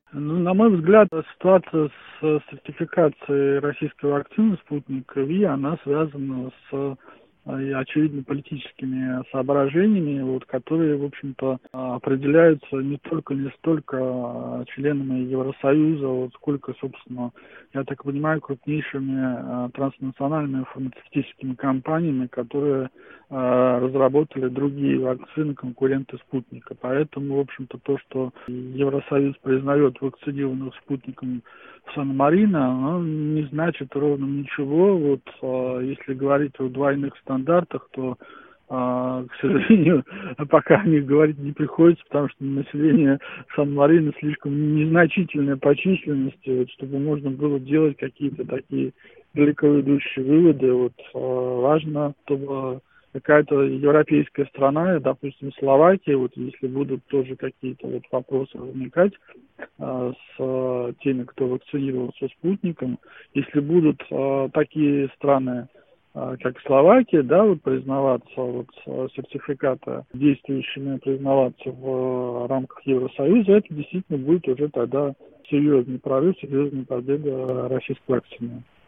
Ну, на мой взгляд, ситуация с сертификацией российской вакцины «Спутник Ви», она связана с очевидно политическими соображениями, вот, которые, в общем-то, определяются не столько членами Евросоюза, вот, сколько, собственно, я так понимаю, крупнейшими транснациональными фармацевтическими компаниями, которые разработали другие вакцины, конкуренты «Спутника». Поэтому, в общем-то, то, что Евросоюз признает вакцинированных «Спутником» в Сан-Марино, оно не значит ровно ничего. Вот если говорить о двойных стандартах, то, к сожалению, пока о них говорить не приходится, потому что население Сан-Марино слишком незначительное по численности, вот, чтобы можно было делать какие-то такие далеко идущие выводы. Вот важно, чтобы какая-то европейская страна, допустим, Словакия, вот если будут тоже какие-то вот вопросы возникать с теми, кто вакцинировался «Спутником», если будут такие страны, как Словакия, да, вот признаваться, вот сертификаты действующими признаваться в рамках Евросоюза, это действительно будет уже тогда серьезный прорыв, серьезная победа российской вакцины.